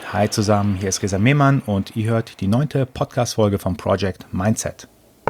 Hi zusammen, hier ist Reza Mehmann und ihr hört die 9. Podcast-Folge vom Project Mindset.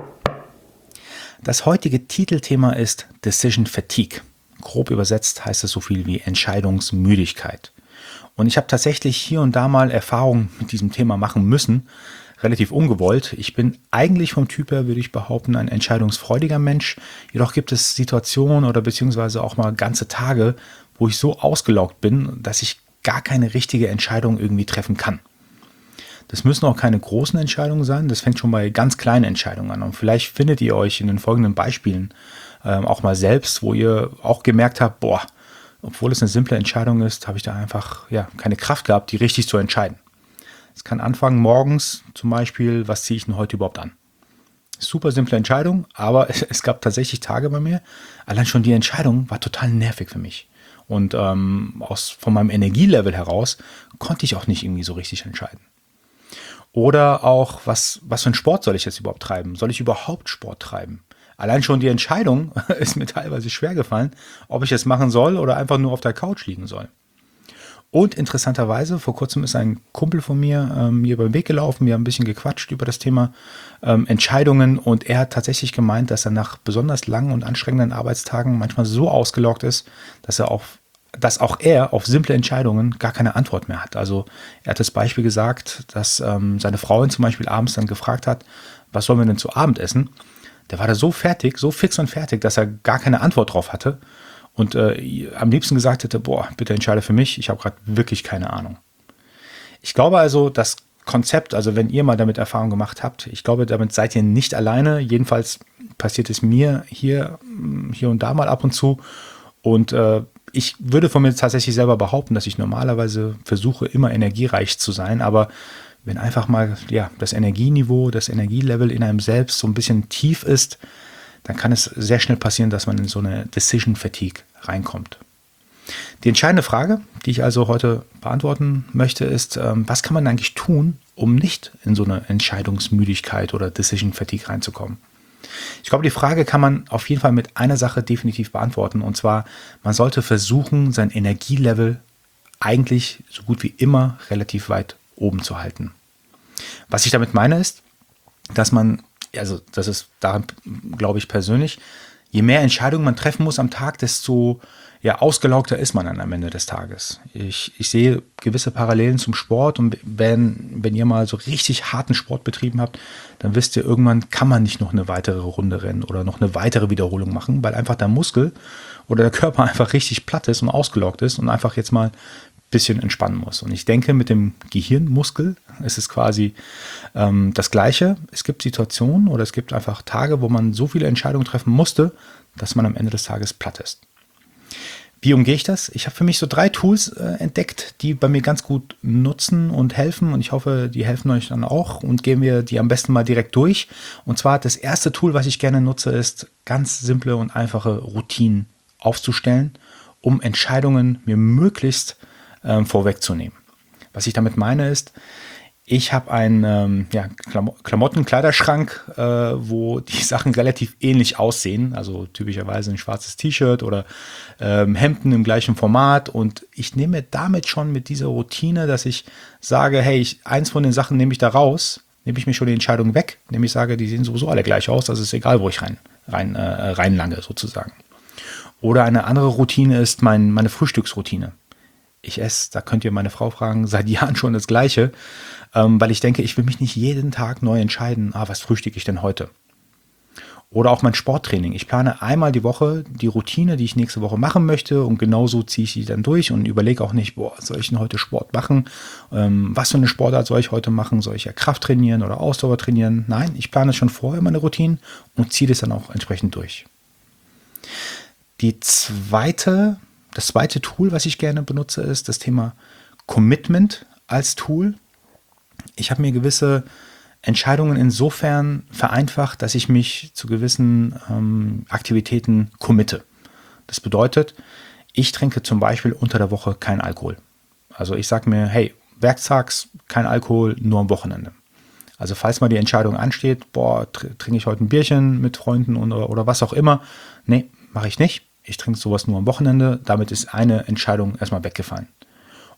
Das heutige Titelthema ist Decision Fatigue. Grob übersetzt heißt es so viel wie Entscheidungsmüdigkeit. Und ich habe tatsächlich hier und da mal Erfahrungen mit diesem Thema machen müssen, relativ ungewollt. Ich bin eigentlich vom Typ her, würde ich behaupten, ein entscheidungsfreudiger Mensch. Jedoch gibt es Situationen oder beziehungsweise auch mal ganze Tage, wo ich so ausgelaugt bin, dass ich gar keine richtige Entscheidung irgendwie treffen kann. Das müssen auch keine großen Entscheidungen sein, das fängt schon bei ganz kleinen Entscheidungen an. Und vielleicht findet ihr euch in den folgenden Beispielen auch mal selbst, wo ihr auch gemerkt habt, obwohl es eine simple Entscheidung ist, habe ich da einfach keine Kraft gehabt, die richtig zu entscheiden. Es kann anfangen morgens zum Beispiel, was ziehe ich denn heute überhaupt an? Super simple Entscheidung, aber es gab tatsächlich Tage bei mir, allein schon die Entscheidung war total nervig für mich. Und von meinem Energielevel heraus konnte ich auch nicht irgendwie so richtig entscheiden. Oder auch, was für einen Sport soll ich jetzt überhaupt treiben? Soll ich überhaupt Sport treiben? Allein schon die Entscheidung ist mir teilweise schwer gefallen, ob ich es machen soll oder einfach nur auf der Couch liegen soll. Und interessanterweise, vor kurzem ist ein Kumpel von mir mir über den Weg gelaufen, wir haben ein bisschen gequatscht über das Thema Entscheidungen und er hat tatsächlich gemeint, dass er nach besonders langen und anstrengenden Arbeitstagen manchmal so ausgelaugt ist, dass auch er auf simple Entscheidungen gar keine Antwort mehr hat. Also er hat das Beispiel gesagt, dass seine Frau ihn zum Beispiel abends dann gefragt hat, was sollen wir denn zu Abend essen? Der war da so fertig, so fix und fertig, dass er gar keine Antwort drauf hatte und am liebsten gesagt hätte, bitte entscheide für mich, ich habe gerade wirklich keine Ahnung. Ich glaube also, das Konzept, also wenn ihr mal damit Erfahrung gemacht habt, ich glaube, damit seid ihr nicht alleine. Jedenfalls passiert es mir hier und da mal ab und zu und ich würde von mir tatsächlich selber behaupten, dass ich normalerweise versuche, immer energiereich zu sein, aber wenn einfach mal das Energieniveau, das Energielevel in einem selbst so ein bisschen tief ist, dann kann es sehr schnell passieren, dass man in so eine Decision Fatigue reinkommt. Die entscheidende Frage, die ich also heute beantworten möchte, ist, was kann man eigentlich tun, um nicht in so eine Entscheidungsmüdigkeit oder Decision Fatigue reinzukommen? Ich glaube, die Frage kann man auf jeden Fall mit einer Sache definitiv beantworten. Und zwar, man sollte versuchen, sein Energielevel eigentlich so gut wie immer relativ weit oben zu halten. Was ich damit meine ist, dass das ist daran, glaube ich persönlich, je mehr Entscheidungen man treffen muss am Tag, desto ausgelaugter ist man dann am Ende des Tages. Ich sehe gewisse Parallelen zum Sport und wenn ihr mal so richtig harten Sport betrieben habt, dann wisst ihr, irgendwann kann man nicht noch eine weitere Runde rennen oder noch eine weitere Wiederholung machen, weil einfach der Muskel oder der Körper einfach richtig platt ist und ausgelaugt ist und einfach jetzt mal ein bisschen entspannen muss. Und ich denke, mit dem Gehirnmuskel ist es quasi das Gleiche. Es gibt Situationen oder es gibt einfach Tage, wo man so viele Entscheidungen treffen musste, dass man am Ende des Tages platt ist. Wie umgehe ich das? Ich habe für mich so 3 Tools entdeckt, die bei mir ganz gut nutzen und helfen. Und ich hoffe, die helfen euch dann auch. Und gehen wir die am besten mal direkt durch. Und zwar das erste Tool, was ich gerne nutze, ist ganz simple und einfache Routinen aufzustellen, um Entscheidungen mir möglichst vorwegzunehmen. Was ich damit meine ist, ich habe einen Klamottenkleiderschrank, wo die Sachen relativ ähnlich aussehen. Also typischerweise ein schwarzes T-Shirt oder Hemden im gleichen Format. Und ich nehme damit schon mit dieser Routine, dass ich sage, hey, eins von den Sachen nehme ich da raus, nehme ich mir schon die Entscheidung weg, indem ich sage, die sehen sowieso alle gleich aus. Also ist egal, wo ich reinlange sozusagen. Oder eine andere Routine ist meine Frühstücksroutine. Ich esse, da könnt ihr meine Frau fragen, seit Jahren schon das Gleiche, weil ich denke, ich will mich nicht jeden Tag neu entscheiden, was frühstücke ich denn heute? Oder auch mein Sporttraining. Ich plane einmal die Woche die Routine, die ich nächste Woche machen möchte und genauso ziehe ich die dann durch und überlege auch nicht, soll ich denn heute Sport machen? Was für eine Sportart soll ich heute machen? Soll ich ja Kraft trainieren oder Ausdauer trainieren? Nein, ich plane schon vorher meine Routinen und ziehe das dann auch entsprechend durch. Das zweite Tool, was ich gerne benutze, ist das Thema Commitment als Tool. Ich habe mir gewisse Entscheidungen insofern vereinfacht, dass ich mich zu gewissen Aktivitäten committe. Das bedeutet, ich trinke zum Beispiel unter der Woche keinen Alkohol. Also ich sage mir, hey, werktags kein Alkohol, nur am Wochenende. Also falls mal die Entscheidung ansteht, trinke ich heute ein Bierchen mit Freunden oder was auch immer. Nee, mache ich nicht. Ich trinke sowas nur am Wochenende. Damit ist eine Entscheidung erstmal weggefallen.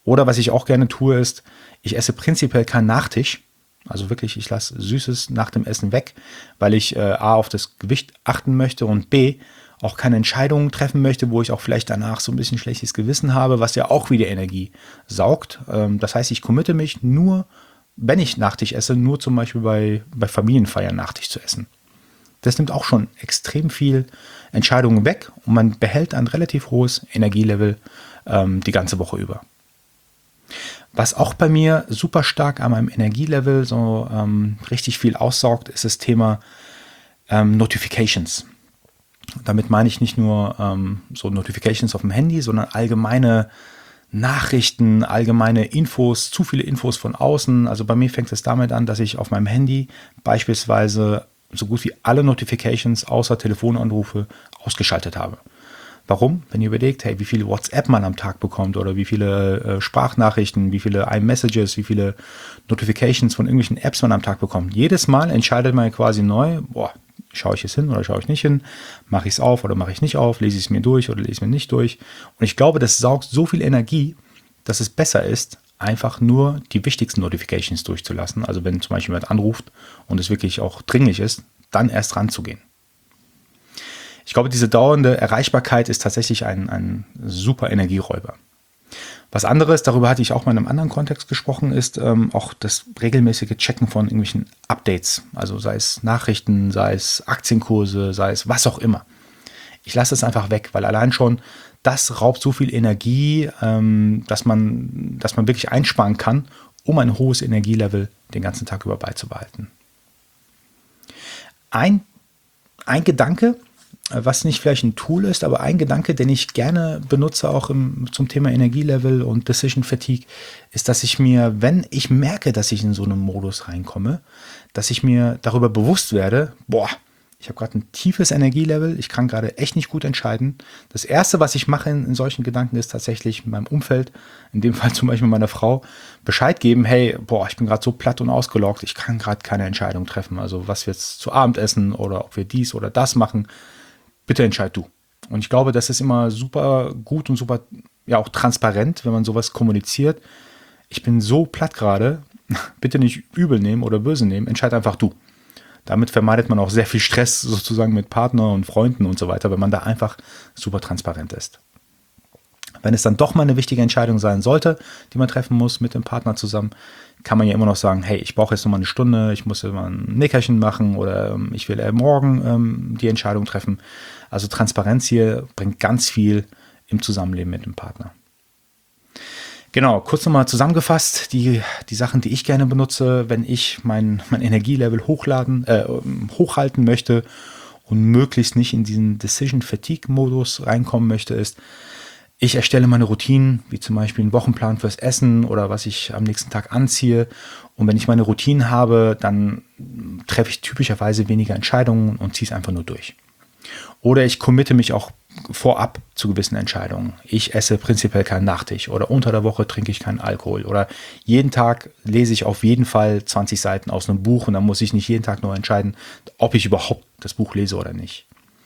Oder was ich auch gerne tue, ist, ich esse prinzipiell keinen Nachtisch. Also wirklich, ich lasse Süßes nach dem Essen weg, weil ich A, auf das Gewicht achten möchte und B, auch keine Entscheidungen treffen möchte, wo ich auch vielleicht danach so ein bisschen schlechtes Gewissen habe, was ja auch wieder Energie saugt. Das heißt, ich committe mich nur, wenn ich Nachtisch esse, nur zum Beispiel bei Familienfeiern Nachtisch zu essen. Das nimmt auch schon extrem viel Entscheidungen weg und man behält ein relativ hohes Energielevel die ganze Woche über. Was auch bei mir super stark an meinem Energielevel so richtig viel aussaugt, ist das Thema Notifications. Damit meine ich nicht nur so Notifications auf dem Handy, sondern allgemeine Nachrichten, allgemeine Infos, zu viele Infos von außen. Also bei mir fängt es damit an, dass ich auf meinem Handy beispielsweise so gut wie alle Notifications außer Telefonanrufe ausgeschaltet habe. Warum? Wenn ihr überlegt, hey, wie viele WhatsApp man am Tag bekommt oder wie viele Sprachnachrichten, wie viele iMessages, wie viele Notifications von irgendwelchen Apps man am Tag bekommt. Jedes Mal entscheidet man quasi neu, schaue ich es hin oder schaue ich nicht hin, mache ich es auf oder mache ich nicht auf, lese ich es mir durch oder lese ich es mir nicht durch. Und ich glaube, das saugt so viel Energie, dass es besser ist, einfach nur die wichtigsten Notifications durchzulassen. Also wenn zum Beispiel jemand anruft und es wirklich auch dringlich ist, dann erst ranzugehen. Ich glaube, diese dauernde Erreichbarkeit ist tatsächlich ein super Energieräuber. Was anderes, darüber hatte ich auch mal in einem anderen Kontext gesprochen, ist auch das regelmäßige Checken von irgendwelchen Updates. Also sei es Nachrichten, sei es Aktienkurse, sei es was auch immer. Ich lasse es einfach weg, weil allein schon das raubt so viel Energie, dass man wirklich einsparen kann, um ein hohes Energielevel den ganzen Tag über beizubehalten. Ein Gedanke, was nicht vielleicht ein Tool ist, aber ein Gedanke, den ich gerne benutze, auch zum Thema Energielevel und Decision Fatigue, ist, dass ich mir, wenn ich merke, dass ich in so einen Modus reinkomme, dass ich mir darüber bewusst werde, ich habe gerade ein tiefes Energielevel, ich kann gerade echt nicht gut entscheiden. Das Erste, was ich mache in solchen Gedanken, ist tatsächlich meinem Umfeld, in dem Fall zum Beispiel meiner Frau, Bescheid geben, hey, ich bin gerade so platt und ausgelaugt, ich kann gerade keine Entscheidung treffen. Also was wir jetzt zu Abend essen oder ob wir dies oder das machen, bitte entscheid du. Und ich glaube, das ist immer super gut und super, ja, auch transparent, wenn man sowas kommuniziert. Ich bin so platt gerade, bitte nicht übel nehmen oder böse nehmen, entscheid einfach du. Damit vermeidet man auch sehr viel Stress sozusagen mit Partner und Freunden und so weiter, wenn man da einfach super transparent ist. Wenn es dann doch mal eine wichtige Entscheidung sein sollte, die man treffen muss mit dem Partner zusammen, kann man ja immer noch sagen, hey, ich brauche jetzt noch mal eine Stunde, ich muss mal ein Nickerchen machen oder ich will morgen die Entscheidung treffen. Also Transparenz hier bringt ganz viel im Zusammenleben mit dem Partner. Genau, kurz nochmal zusammengefasst, die Sachen, die ich gerne benutze, wenn ich mein Energielevel hochhalten möchte und möglichst nicht in diesen Decision-Fatigue-Modus reinkommen möchte, ist, ich erstelle meine Routinen, wie zum Beispiel einen Wochenplan fürs Essen oder was ich am nächsten Tag anziehe. Und wenn ich meine Routinen habe, dann treffe ich typischerweise weniger Entscheidungen und ziehe es einfach nur durch. Oder ich committe mich auch vorab zu gewissen Entscheidungen. Ich esse prinzipiell keinen Nachtisch oder unter der Woche trinke ich keinen Alkohol oder jeden Tag lese ich auf jeden Fall 20 Seiten aus einem Buch und dann muss ich nicht jeden Tag nur entscheiden, ob ich überhaupt das Buch lese oder nicht.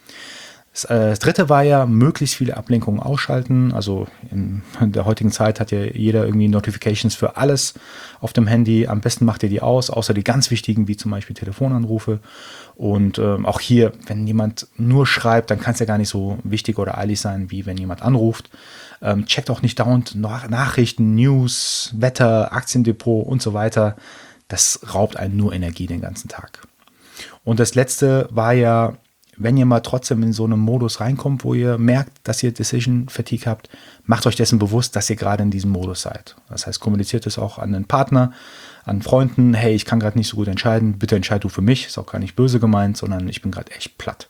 Das dritte war ja, möglichst viele Ablenkungen ausschalten. Also in der heutigen Zeit hat ja jeder irgendwie Notifications für alles auf dem Handy. Am besten macht ihr die aus, außer die ganz wichtigen, wie zum Beispiel Telefonanrufe. Und auch hier, wenn jemand nur schreibt, dann kann es ja gar nicht so wichtig oder eilig sein, wie wenn jemand anruft. Checkt auch nicht dauernd Nachrichten, News, Wetter, Aktiendepot und so weiter. Das raubt einen nur Energie den ganzen Tag. Und das letzte war ja, wenn ihr mal trotzdem in so einen Modus reinkommt, wo ihr merkt, dass ihr Decision Fatigue habt, macht euch dessen bewusst, dass ihr gerade in diesem Modus seid. Das heißt, kommuniziert es auch an den Partner, an Freunden, hey, ich kann gerade nicht so gut entscheiden, bitte entscheid du für mich, ist auch gar nicht böse gemeint, sondern ich bin gerade echt platt.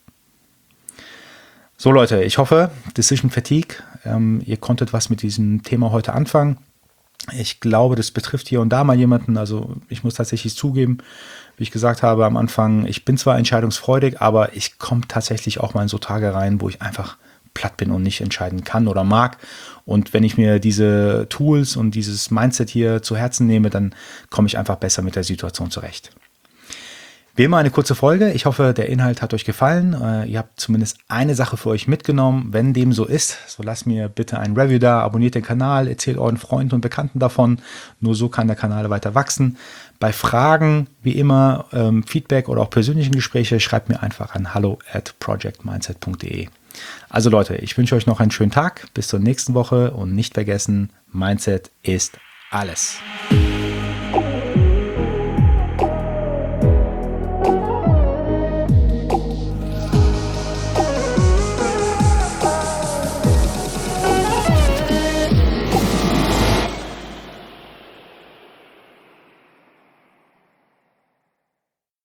So Leute, ich hoffe, Decision Fatigue, ihr konntet was mit diesem Thema heute anfangen. Ich glaube, das betrifft hier und da mal jemanden, also ich muss tatsächlich zugeben, wie ich gesagt habe am Anfang, ich bin zwar entscheidungsfreudig, aber ich komme tatsächlich auch mal in so Tage rein, wo ich einfach platt bin und nicht entscheiden kann oder mag. Und wenn ich mir diese Tools und dieses Mindset hier zu Herzen nehme, dann komme ich einfach besser mit der Situation zurecht. Wie immer eine kurze Folge. Ich hoffe, der Inhalt hat euch gefallen. Ihr habt zumindest eine Sache für euch mitgenommen. Wenn dem so ist, so lasst mir bitte ein Review da, abonniert den Kanal, erzählt euren Freunden und Bekannten davon. Nur so kann der Kanal weiter wachsen. Bei Fragen, wie immer, Feedback oder auch persönlichen Gespräche, schreibt mir einfach an hallo@projectmindset.de. Also Leute, ich wünsche euch noch einen schönen Tag. Bis zur nächsten Woche und nicht vergessen, Mindset ist alles.